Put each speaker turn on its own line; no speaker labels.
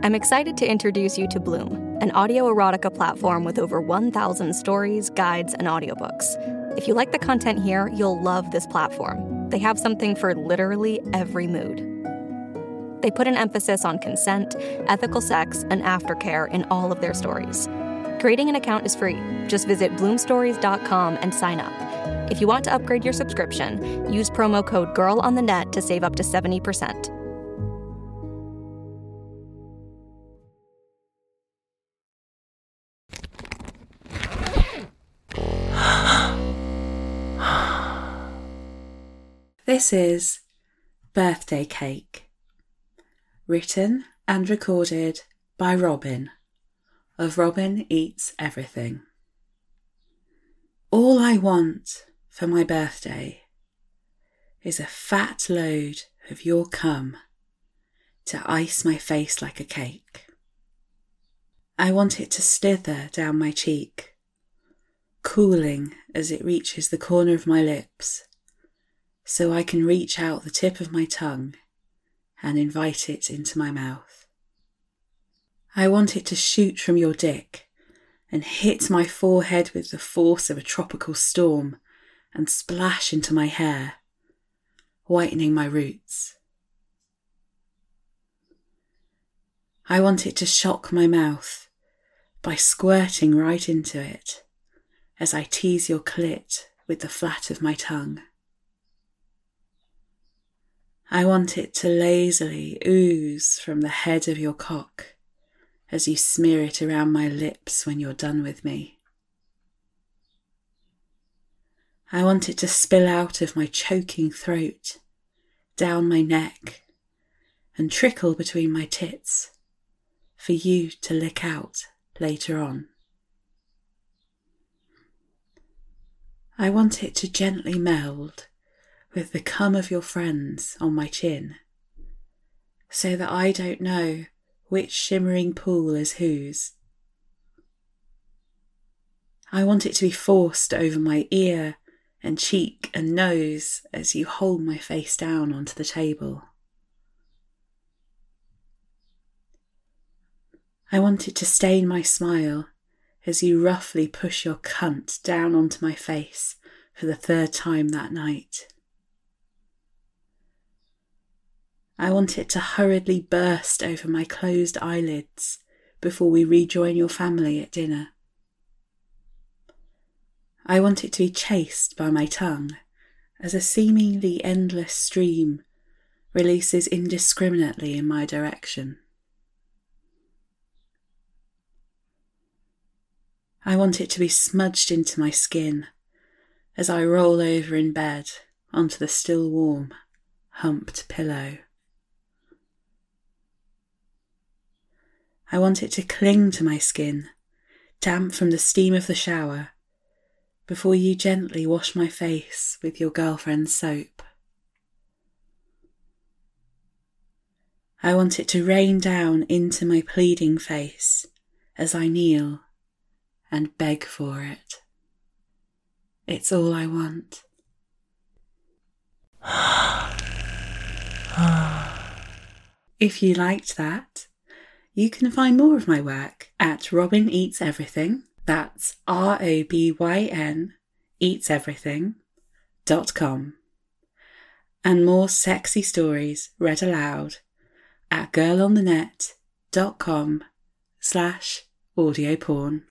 I'm excited to introduce you to Bloom, an audio erotica platform with over 1,000 stories, guides, and audiobooks. If you like the content here, you'll love this platform. They have something for literally every mood. They put an emphasis on consent, ethical sex, and aftercare in all of their stories. Creating an account is free. Just visit bloomstories.com and sign up. If you want to upgrade your subscription, use promo code GIRLONTHENET to save up to 70%.
This is Birthday Cake, written and recorded by Robin, of Robin Eats Everything. All I want for my birthday is a fat load of your cum to ice my face like a cake. I want it to slither down my cheek, cooling as it reaches the corner of my lips, so I can reach out the tip of my tongue and invite it into my mouth. I want it to shoot from your dick and hit my forehead with the force of a tropical storm and splash into my hair, whitening my roots. I want it to shock my mouth by squirting right into it as I tease your clit with the flat of my tongue. I want it to lazily ooze from the head of your cock as you smear it around my lips when you're done with me. I want it to spill out of my choking throat, down my neck, and trickle between my tits for you to lick out later on. I want it to gently meld with the cum of your friends on my chin, so that I don't know which shimmering pool is whose. I want it to be forced over my ear and cheek and nose as you hold my face down onto the table. I want it to stain my smile as you roughly push your cunt down onto my face for the third time that night. I want it to hurriedly burst over my closed eyelids before we rejoin your family at dinner. I want it to be chased by my tongue as a seemingly endless stream releases indiscriminately in my direction. I want it to be smudged into my skin as I roll over in bed onto the still warm, humped pillow. I want it to cling to my skin, damp from the steam of the shower, before you gently wash my face with your girlfriend's soap. I want it to rain down into my pleading face as I kneel and beg for it. It's all I want. If you liked that, you can find more of my work at Robin Eats Everything. That's ROBYN eatseverything.com. And more sexy stories read aloud at girlonthenet.com/audioporn.